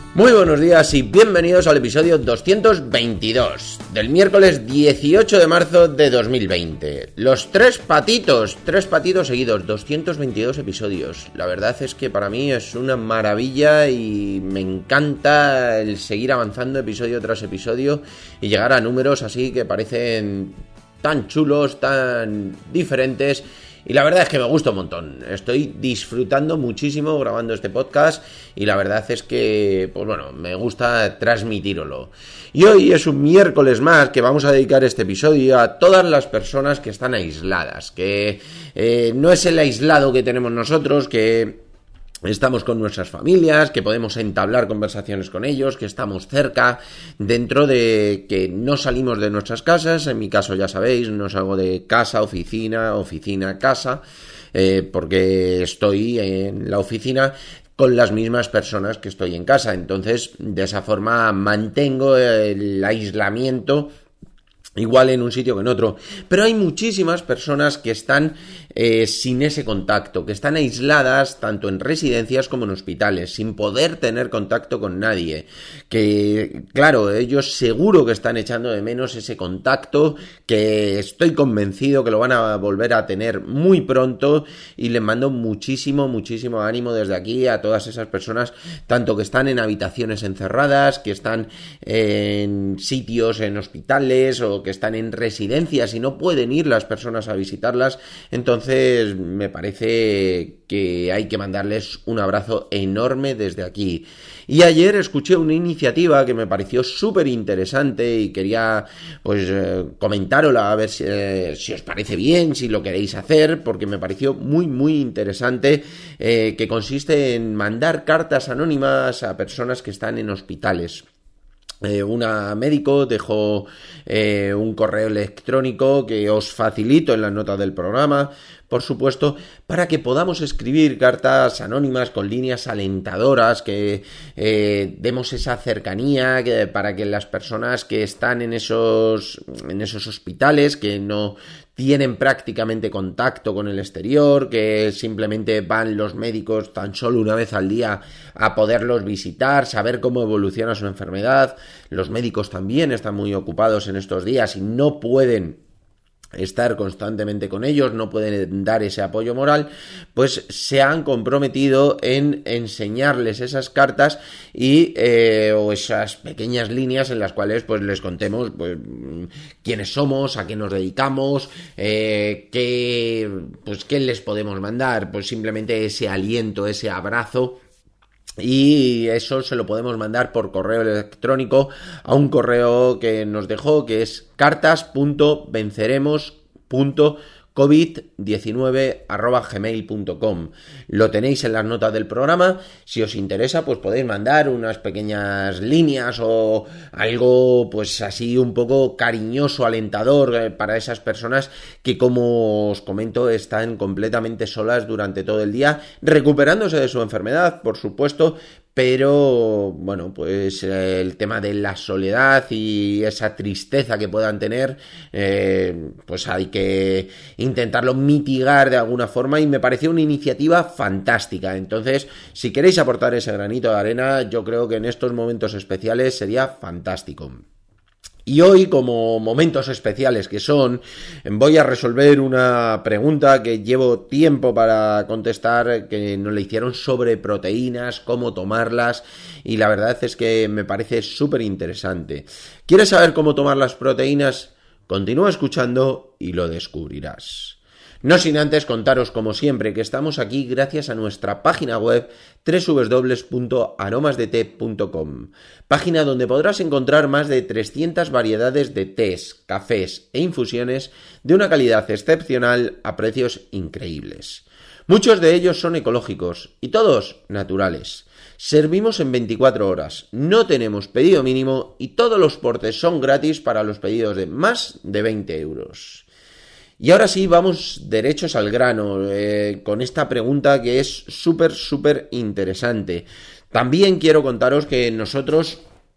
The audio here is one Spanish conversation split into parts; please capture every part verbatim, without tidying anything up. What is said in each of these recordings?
Muy buenos días y bienvenidos al episodio doscientos veintidós del miércoles dieciocho de marzo de dos mil veinte. Los tres patitos, tres patitos seguidos, doscientos veintidós episodios. La verdad es que para mí es una maravilla y me encanta el seguir avanzando episodio tras episodio y llegar a números así que parecen tan chulos, tan diferentes. Y la verdad es que me gusta un montón, estoy disfrutando muchísimo grabando este podcast y la verdad es que, pues bueno, me gusta transmitíroslo. Y hoy es un miércoles más que vamos a dedicar este episodio a todas las personas que están aisladas, que eh, no es el aislado que tenemos nosotros, que estamos con nuestras familias, que podemos entablar conversaciones con ellos, que estamos cerca, dentro de que no salimos de nuestras casas. En mi caso, ya sabéis, no salgo de casa, oficina, oficina, casa, eh, porque estoy en la oficina con las mismas personas que estoy en casa. Entonces, de esa forma mantengo el aislamiento igual en un sitio que en otro, pero hay muchísimas personas que están eh, sin ese contacto, que están aisladas tanto en residencias como en hospitales, sin poder tener contacto con nadie, que claro, ellos seguro que están echando de menos ese contacto, que estoy convencido que lo van a volver a tener muy pronto, y les mando muchísimo, muchísimo ánimo desde aquí a todas esas personas, tanto que están en habitaciones encerradas, que están en sitios, en hospitales, o que están en residencias y no pueden ir las personas a visitarlas. Entonces me parece que hay que mandarles un abrazo enorme desde aquí. Y ayer escuché una iniciativa que me pareció súper interesante y quería pues eh, comentárosla a ver si, eh, si os parece bien, si lo queréis hacer, porque me pareció muy muy interesante, eh, que consiste en mandar cartas anónimas a personas que están en hospitales. Eh, una médico dejó eh, un correo electrónico que os facilito en las notas del programa, por supuesto, para que podamos escribir cartas anónimas con líneas alentadoras, que eh, demos esa cercanía, que, para que las personas que están en esos, en esos hospitales, que no tienen prácticamente contacto con el exterior, que simplemente van los médicos tan solo una vez al día a poderlos visitar, saber cómo evoluciona su enfermedad. Los médicos también están muy ocupados en estos días y no pueden estar constantemente con ellos, no pueden dar ese apoyo moral, pues se han comprometido en enseñarles esas cartas y eh, o esas pequeñas líneas en las cuales pues les contemos pues quiénes somos, a qué nos dedicamos, eh, qué pues qué les podemos mandar, pues simplemente ese aliento, ese abrazo. Y eso se lo podemos mandar por correo electrónico a un correo que nos dejó, que es cartas punto venceremos punto covid diecinueve arroba gmail punto com. Lo tenéis en las notas del programa. Si os interesa, pues podéis mandar unas pequeñas líneas o algo pues así un poco cariñoso, alentador para esas personas que, como os comento, están completamente solas durante todo el día, recuperándose de su enfermedad, por supuesto, pero bueno, pues eh, el tema de la soledad y esa tristeza que puedan tener, eh, pues hay que intentarlo mitigar de alguna forma, y me pareció una iniciativa fantástica. Entonces, si queréis aportar ese granito de arena, yo creo que en estos momentos especiales sería fantástico. Y hoy, como momentos especiales que son, voy a resolver una pregunta que llevo tiempo para contestar, que nos la hicieron sobre proteínas, cómo tomarlas, y la verdad es que me parece súper interesante. ¿Quieres saber cómo tomar las proteínas? Continúa escuchando y lo descubrirás. No sin antes contaros, como siempre, que estamos aquí gracias a nuestra página web doble u doble u doble u punto aromas de té punto com, página donde podrás encontrar más de trescientas variedades de tés, cafés e infusiones de una calidad excepcional a precios increíbles. Muchos de ellos son ecológicos y todos naturales. Servimos en veinticuatro horas, no tenemos pedido mínimo y todos los portes son gratis para los pedidos de más de veinte euros. Y ahora sí, vamos derechos al grano, eh, con esta pregunta que es súper, súper interesante. También quiero contaros que nosotros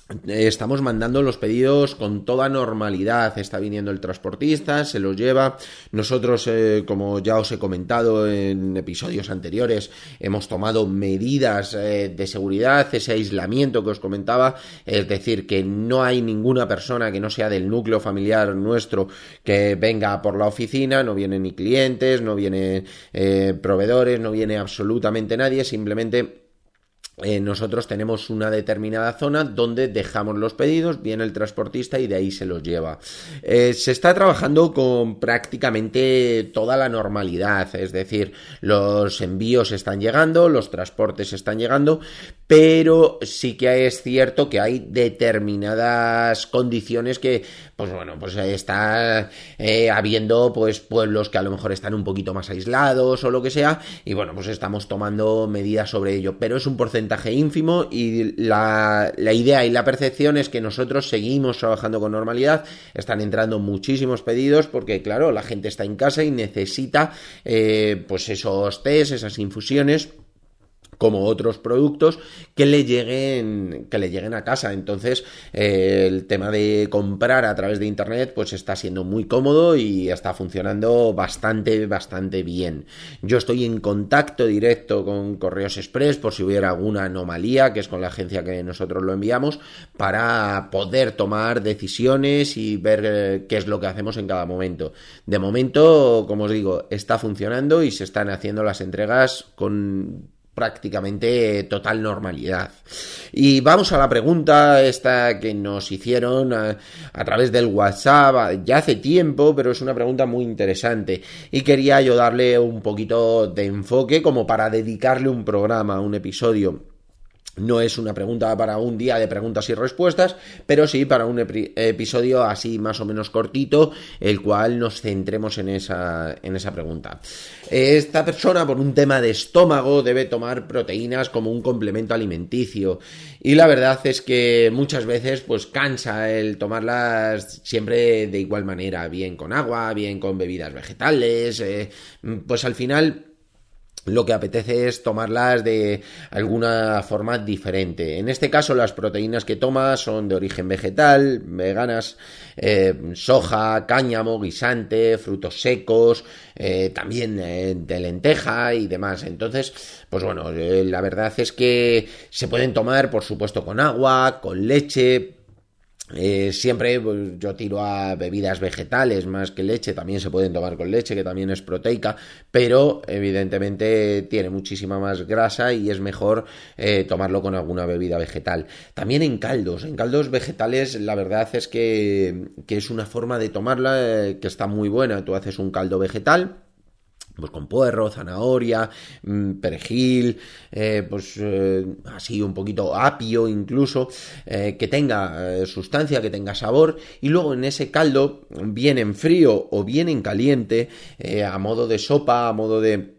Estamos mandando los pedidos con toda normalidad, está viniendo el transportista, se los lleva. Nosotros, eh, como ya os he comentado en episodios anteriores, hemos tomado medidas eh, de seguridad, ese aislamiento que os comentaba, es decir, que no hay ninguna persona que no sea del núcleo familiar nuestro que venga por la oficina, no vienen ni clientes, no vienen eh, proveedores, no viene absolutamente nadie, simplemente Eh, nosotros tenemos una determinada zona donde dejamos los pedidos, viene el transportista y de ahí se los lleva. Eh, se está trabajando con prácticamente toda la normalidad, es decir, los envíos están llegando, los transportes están llegando, pero sí que es cierto que hay determinadas condiciones que, pues bueno, pues está eh, habiendo pues pueblos que a lo mejor están un poquito más aislados o lo que sea, y bueno, pues estamos tomando medidas sobre ello, pero es un porcentaje ínfimo y la, la idea y la percepción es que nosotros seguimos trabajando con normalidad. Están entrando muchísimos pedidos porque, claro, la gente está en casa y necesita eh, pues esos tés, esas infusiones, como otros productos que le lleguen que le lleguen a casa. Entonces eh, el tema de comprar a través de internet pues está siendo muy cómodo y está funcionando bastante bastante bien. Yo estoy en contacto directo con Correos Express por si hubiera alguna anomalía, que es con la agencia que nosotros lo enviamos, para poder tomar decisiones y ver eh, qué es lo que hacemos en cada momento. De momento, como os digo, está funcionando y se están haciendo las entregas con prácticamente total normalidad. Y vamos a la pregunta esta que nos hicieron a, a través del WhatsApp ya hace tiempo, pero es una pregunta muy interesante y quería yo darle un poquito de enfoque como para dedicarle un programa, un episodio. No es una pregunta para un día de preguntas y respuestas, pero sí para un epi- episodio así más o menos cortito, el cual nos centremos en esa, en esa pregunta. Esta persona, por un tema de estómago, debe tomar proteínas como un complemento alimenticio. Y la verdad es que muchas veces pues cansa el tomarlas siempre de igual manera, bien con agua, bien con bebidas vegetales, eh, pues al final lo que apetece es tomarlas de alguna forma diferente. En este caso, las proteínas que toma son de origen vegetal, veganas, eh, soja, cáñamo, guisante, frutos secos, eh, también eh, de lenteja y demás. Entonces, pues bueno, eh, la verdad es que se pueden tomar, por supuesto, con agua, con leche. Eh, siempre pues, yo tiro a bebidas vegetales más que leche, también se pueden tomar con leche, que también es proteica, pero evidentemente tiene muchísima más grasa y es mejor eh, tomarlo con alguna bebida vegetal. También en caldos, en caldos vegetales la verdad es que, que es una forma de tomarla eh, que está muy buena. Tú haces un caldo vegetal, pues con puerro, zanahoria, perejil, eh, pues eh, así un poquito apio incluso, eh, que tenga eh, sustancia, que tenga sabor, y luego en ese caldo, bien en frío o bien en caliente, eh, a modo de sopa, a modo de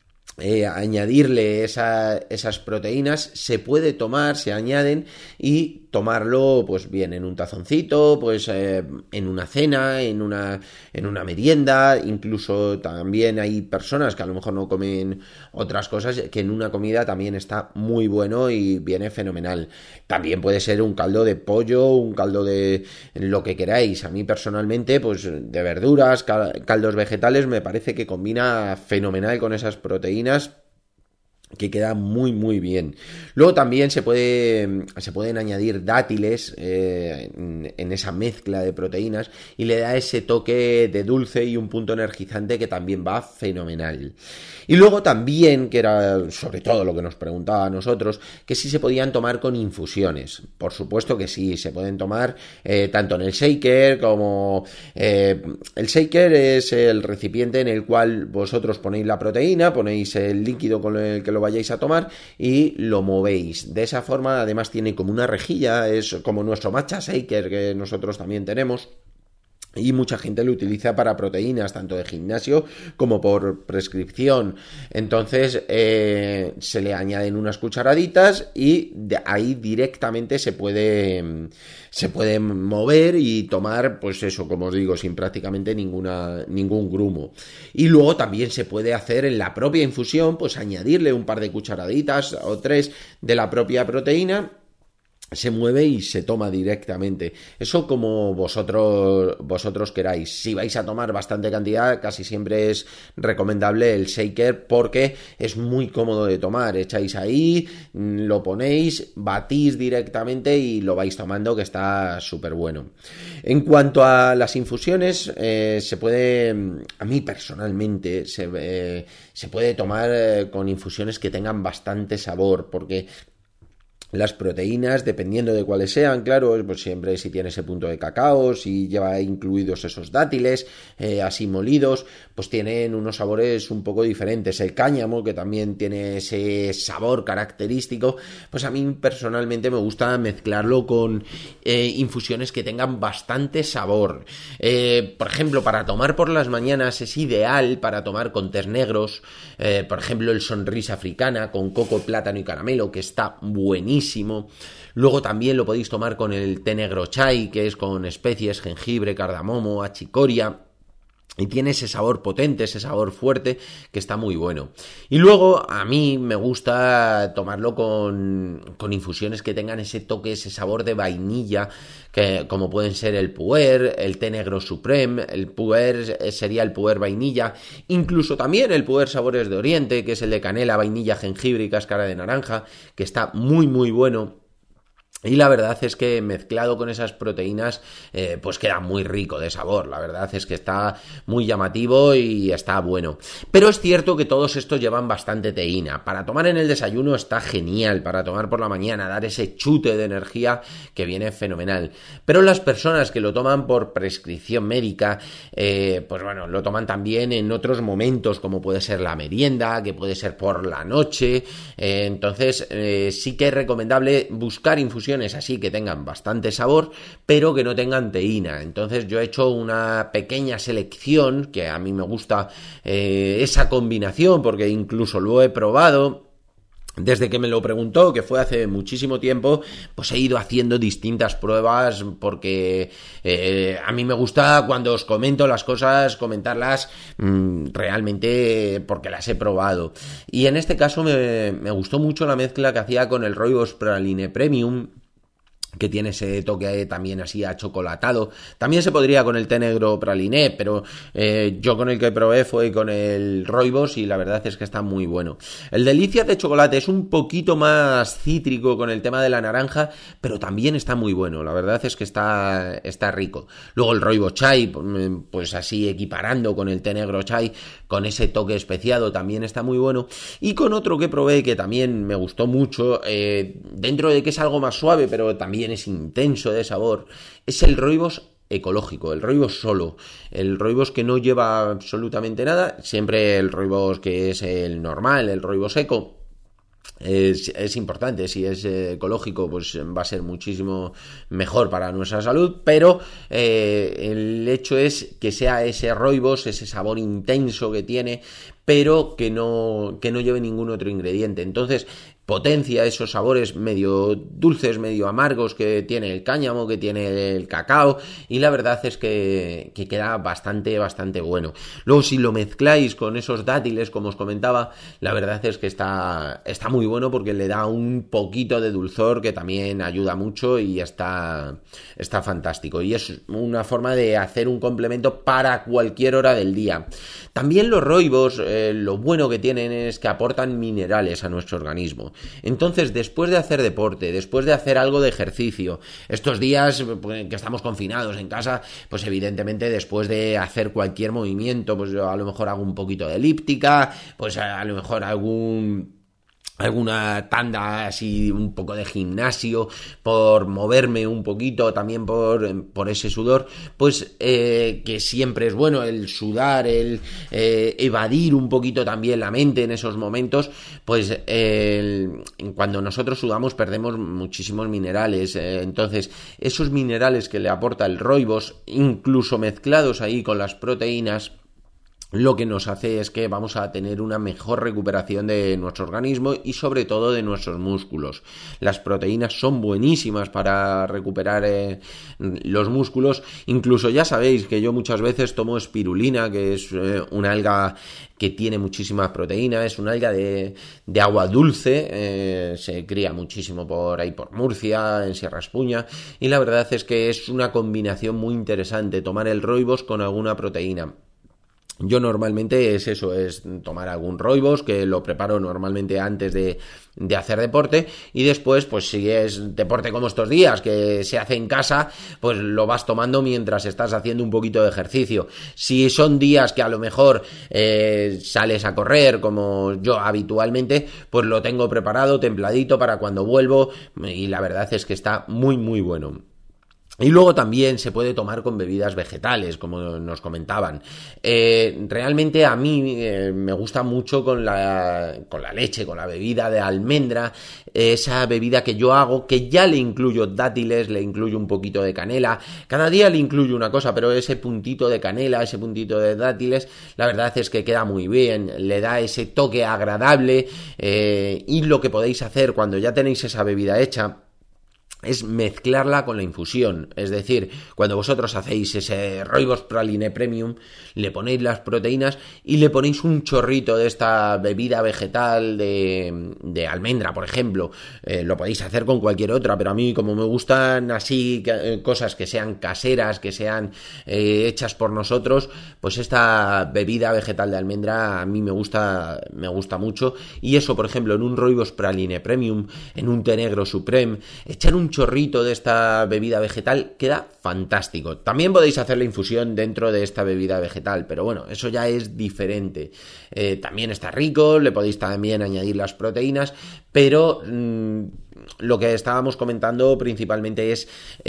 Eh, añadirle esa, esas proteínas, se puede tomar, se añaden y tomarlo pues bien en un tazoncito, pues eh, en una cena, en una, en una merienda. Incluso también hay personas que a lo mejor no comen otras cosas, que en una comida también está muy bueno y viene fenomenal. También puede ser un caldo de pollo, un caldo de lo que queráis. A mí personalmente pues de verduras, caldos vegetales, me parece que combina fenomenal con esas proteínas, que queda muy muy bien. Luego también se puede se pueden añadir dátiles eh, en, en esa mezcla de proteínas y le da ese toque de dulce y un punto energizante que también va fenomenal. Y luego también, que era sobre todo lo que nos preguntaba a nosotros, que si se podían tomar con infusiones. Por supuesto que sí, se pueden tomar eh, tanto en el shaker como eh, el shaker es el recipiente en el cual vosotros ponéis la proteína, ponéis el líquido con el que lo vayáis a tomar y lo movéis. De esa forma, además, tiene como una rejilla, es como nuestro matcha shaker que nosotros también tenemos. Y mucha gente lo utiliza para proteínas, tanto de gimnasio como por prescripción. Entonces eh, se le añaden unas cucharaditas y de ahí directamente se puede, se puede mover y tomar, pues eso, como os digo, sin prácticamente ninguna, ningún grumo. Y luego también se puede hacer en la propia infusión, pues añadirle un par de cucharaditas o tres de la propia proteína se mueve y se toma directamente. Eso como vosotros vosotros queráis. Si vais a tomar bastante cantidad, casi siempre es recomendable el shaker porque es muy cómodo de tomar. Echáis ahí, lo ponéis, batís directamente y lo vais tomando, que está súper bueno. En cuanto a las infusiones, eh, se puede, a mí personalmente, se, eh, se puede tomar eh, con infusiones que tengan bastante sabor, porque las proteínas, dependiendo de cuáles sean, claro, pues siempre si tiene ese punto de cacao, si lleva incluidos esos dátiles, eh, así molidos, pues tienen unos sabores un poco diferentes. El cáñamo, que también tiene ese sabor característico, pues a mí personalmente me gusta mezclarlo con eh, infusiones que tengan bastante sabor. Eh, por ejemplo, para tomar por las mañanas es ideal para tomar con tés negros, eh, por ejemplo el sonrisa africana con coco, plátano y caramelo, que está buenísimo. Luego también lo podéis tomar con el té negro chai, que es con especies, jengibre, cardamomo, achicoria, y tiene ese sabor potente, ese sabor fuerte, que está muy bueno. Y luego a mí me gusta tomarlo con, con infusiones que tengan ese toque, ese sabor de vainilla, que como pueden ser el puer, el té negro supreme, el puer sería el puer vainilla, incluso también el puer sabores de Oriente, que es el de canela, vainilla, jengibre y cáscara de naranja, que está muy muy bueno. Y la verdad es que mezclado con esas proteínas, eh, pues queda muy rico de sabor. La verdad es que está muy llamativo y está bueno. Pero es cierto que todos estos llevan bastante teína. Para tomar en el desayuno está genial, para tomar por la mañana, dar ese chute de energía que viene fenomenal. Pero las personas que lo toman por prescripción médica, eh, pues bueno, lo toman también en otros momentos, como puede ser la merienda, que puede ser por la noche. Eh, entonces, eh, sí que es recomendable buscar infusiones así que tengan bastante sabor, pero que no tengan teína. Entonces yo he hecho una pequeña selección, que a mí me gusta eh, esa combinación, porque incluso lo he probado. Desde que me lo preguntó, que fue hace muchísimo tiempo, pues he ido haciendo distintas pruebas, porque eh, a mí me gusta cuando os comento las cosas, comentarlas mmm, realmente porque las he probado. Y en este caso me, me gustó mucho la mezcla que hacía con el Rooibos Praline Premium, que tiene ese toque también así achocolatado. También se podría con el té negro praliné, pero eh, yo con el que probé fue con el Rooibos y la verdad es que está muy bueno. El Delicias de chocolate es un poquito más cítrico con el tema de la naranja, pero también está muy bueno. La verdad es que está, está rico. Luego el Rooibos Chai, pues así equiparando con el té negro chai, con ese toque especiado, también está muy bueno. Y con otro que probé que también me gustó mucho, eh, dentro de que es algo más suave, pero también es intenso de sabor, es el Rooibos ecológico, el Rooibos solo, el Rooibos que no lleva absolutamente nada, siempre el Rooibos que es el normal, el Rooibos eco. Es, es importante, si es eh, ecológico pues va a ser muchísimo mejor para nuestra salud, pero eh, el hecho es que sea ese Rooibos, ese sabor intenso que tiene, pero que no, que no lleve ningún otro ingrediente. Entonces potencia esos sabores medio dulces, medio amargos que tiene el cáñamo, que tiene el cacao, y la verdad es que, que queda bastante, bastante bueno. Luego si lo mezcláis con esos dátiles, como os comentaba, la verdad es que está, está muy bueno porque le da un poquito de dulzor que también ayuda mucho y está, está fantástico. Y es una forma de hacer un complemento para cualquier hora del día. También los Rooibos, eh, lo bueno que tienen es que aportan minerales a nuestro organismo. Entonces, después de hacer deporte, después de hacer algo de ejercicio, estos días pues, que estamos confinados en casa, pues evidentemente después de hacer cualquier movimiento, pues yo a lo mejor hago un poquito de elíptica, pues a, a lo mejor algún... alguna tanda así, un poco de gimnasio, por moverme un poquito, también por, por ese sudor, pues eh, que siempre es bueno el sudar, el eh, evadir un poquito también la mente en esos momentos, pues eh, el, cuando nosotros sudamos perdemos muchísimos minerales, eh, entonces esos minerales que le aporta el Rooibos, incluso mezclados ahí con las proteínas, lo que nos hace es que vamos a tener una mejor recuperación de nuestro organismo y sobre todo de nuestros músculos. Las proteínas son buenísimas para recuperar eh, los músculos. Incluso ya sabéis que yo muchas veces tomo espirulina, que es eh, una alga que tiene muchísima proteína, es una alga de, de agua dulce, eh, se cría muchísimo por ahí por Murcia, en Sierra Espuña, y la verdad es que es una combinación muy interesante, tomar el rooibos con alguna proteína. Yo normalmente es eso, es tomar algún rooibos, que lo preparo normalmente antes de, de hacer deporte, y después, pues si es deporte como estos días, que se hace en casa, pues lo vas tomando mientras estás haciendo un poquito de ejercicio. Si son días que a lo mejor eh, sales a correr, como yo habitualmente, pues lo tengo preparado, templadito, para cuando vuelvo, y la verdad es que está muy muy bueno. Y luego también se puede tomar con bebidas vegetales, como nos comentaban. Eh, realmente a mí eh, me gusta mucho con la, con la leche, con la bebida de almendra, eh, esa bebida que yo hago, que ya le incluyo dátiles, le incluyo un poquito de canela. Cada día le incluyo una cosa, pero ese puntito de canela, ese puntito de dátiles, la verdad es que queda muy bien, le da ese toque agradable. Eh, y lo que podéis hacer cuando ya tenéis esa bebida hecha es mezclarla con la infusión, es decir, cuando vosotros hacéis ese rooibos praline premium, le ponéis las proteínas y le ponéis un chorrito de esta bebida vegetal de, de almendra, por ejemplo. Eh, lo podéis hacer con cualquier otra, pero a mí, como me gustan así eh, cosas que sean caseras, que sean eh, hechas por nosotros, pues esta bebida vegetal de almendra a mí me gusta, me gusta mucho. Y eso, por ejemplo, en un rooibos praline premium, en un té negro supreme, echar un chorrito de esta bebida vegetal queda fantástico. También podéis hacer la infusión dentro de esta bebida vegetal, pero bueno, eso ya es diferente. Eh, también está rico, le podéis también añadir las proteínas, pero mmm, lo que estábamos comentando principalmente es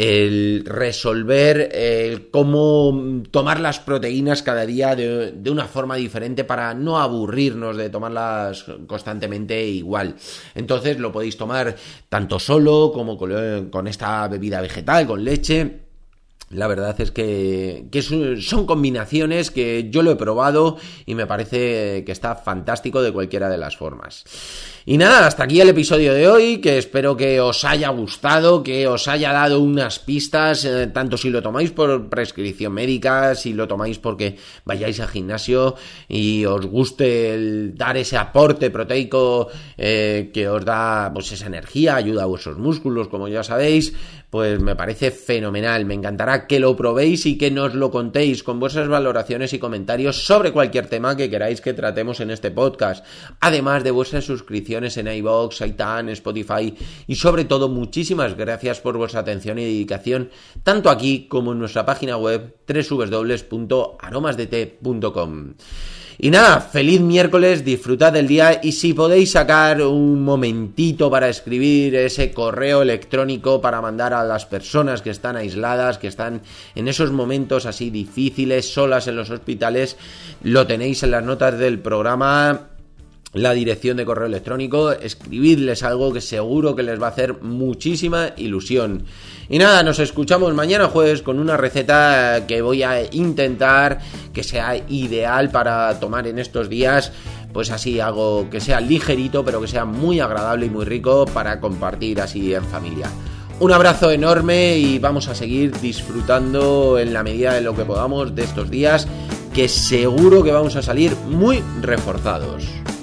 el resolver el cómo tomar las proteínas cada día de, de una forma diferente para no aburrirnos de tomarlas constantemente igual. Entonces lo podéis tomar tanto solo como con, con esta bebida vegetal, con leche. La verdad es que, que son combinaciones que yo lo he probado y me parece que está fantástico de cualquiera de las formas. Y nada, hasta aquí el episodio de hoy, que espero que os haya gustado, que os haya dado unas pistas, eh, tanto si lo tomáis por prescripción médica, si lo tomáis porque vayáis al gimnasio y os guste el dar ese aporte proteico eh, que os da pues esa energía, ayuda a vuestros músculos, como ya sabéis, pues me parece fenomenal. Me encantará que lo probéis y que nos lo contéis con vuestras valoraciones y comentarios sobre cualquier tema que queráis que tratemos en este podcast, además de vuestras suscripciones en iVoox, iTunes, Spotify, y sobre todo muchísimas gracias por vuestra atención y dedicación tanto aquí como en nuestra página web doble u doble u doble u punto aromas de té punto com. Y nada, feliz miércoles, disfrutad del día, y si podéis sacar un momentito para escribir ese correo electrónico para mandar a las personas que están aisladas, que están en esos momentos así difíciles, solas en los hospitales, lo tenéis en las notas del programa, la dirección de correo electrónico, escribidles algo que seguro que les va a hacer muchísima ilusión. Y nada, nos escuchamos mañana jueves con una receta que voy a intentar que sea ideal para tomar en estos días, pues así algo que sea ligerito pero que sea muy agradable y muy rico para compartir así en familia. Un abrazo enorme y vamos a seguir disfrutando en la medida de lo que podamos de estos días, que seguro que vamos a salir muy reforzados.